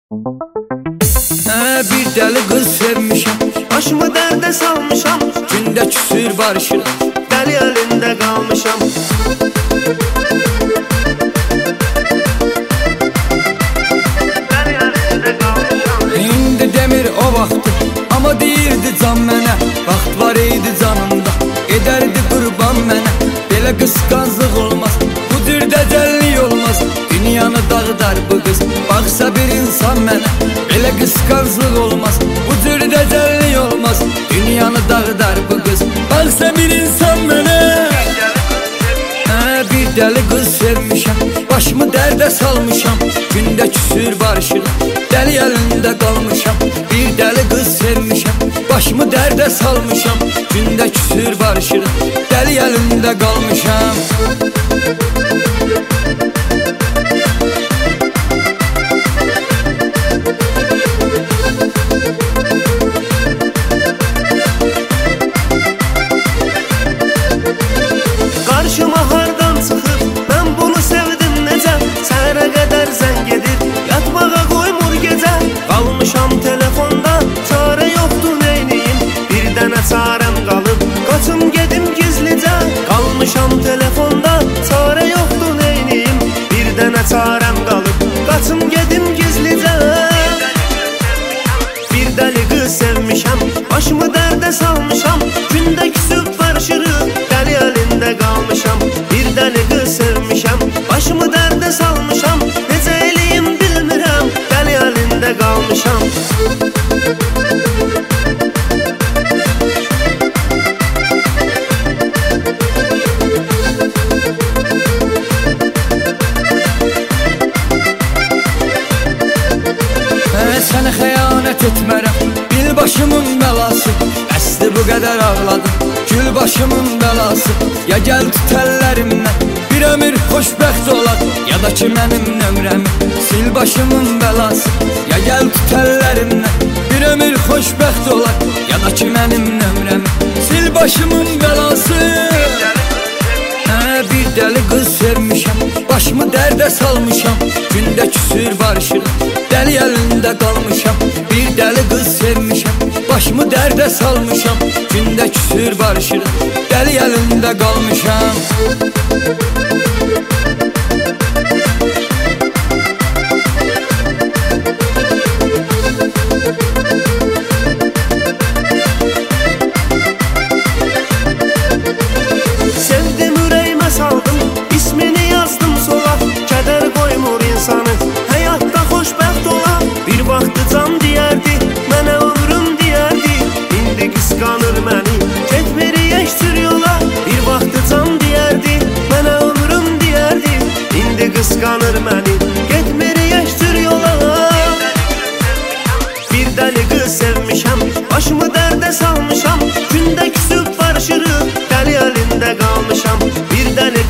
Bir deli kız sevmişim, Başımı dərdə salmışam, günde küsür barışırım. dəli əlində qalmışam. Dəli əlində qalmışam. İndi demir o vaxtı, ama deyirdi can mənə. Vaxt var idi canımda, edərdi qurban mənə. Belə qısqanclıq olmaz, bu cür dəcəllik olmaz. Dünyanı dağıdar bu qız, baxsa bir insan mənə. Belə qısqanclıq olmaz, bu cür dəcəllik olmaz. Dünyanı dağıdar bu qız, baxsa bir insan mənə. Bir deli kız sevmişəm, başımı dərdə salmışam. Gündə küsür barışırım, dəli əlində qalmışam. Bir deli kız sevmişəm, başımı dərdə salmışam. Gündə küsür barışırım, dəli əlində qalmışam. Qarşıma hardan çıxıb, mən bunu sevdim necə? Səhərə qədər zəng edir, yatmağa qoymur gecə. Qalmışam telefonda, çarə yoxdur neyniyim? Bir dənə çarəm qalıb, qaçım gedim gizlicə. Qalmışam telefonda, çarə yoxdur neyniyim? Bir dənə çarəm qalıb, qaçım gedim gizlicə. Bir dəli qız sevmişəm, başımı dərdə salmışam. Gündə küsüb barışırıq, dəli əlində qalmışam. Bir dəli qız sevmişəm, başımı dərdə salmışam. Necə eləyim bilmirəm, dəli əlində qalmışam. Sənə xəyanət etmərəm, bil başımın bəlası. Bəsdir bu qədər ağladım, gül başımın bəlası. Ya gəl tut əllərimdən, bir ömür xoşbəxt olaq. Ya da ki mənim nömrəmi, sil başımın bəlası. Ya gəl tut əllərimdən, bir ömür xoşbəxt olaq. Ya da ki mənim nömrəmi, sil başımın bəlası. Bir deli kız sevmişəm, başımı dərdə salmışam. Gündə küsür barışırım, dəli əlində qalmışam. Bir deli kız sevmişəm, başımı dərdə salmışam. Gündə küsür barışırım, dəli əlində qalmışam. Sevdim ürəyimə saldım, ismini yazdım sola. Kədər qoymur insanı, həyatda xoşbəxt ola. Bir vaxtı can deyərdi, mənə ömrüm deyərdi. İndi qısqanır məni, getmiri yeşdir yola. Bir vaxtı can deyərdi, mənə ömrüm deyərdi. İndi qısqanır məni, getmiri yeşdir yola. Bir dəli qız sevmişəm, başımı dərdə salmışam. Gündə küsüb barışırıq, dəli əlində qalmışam. Bir dəli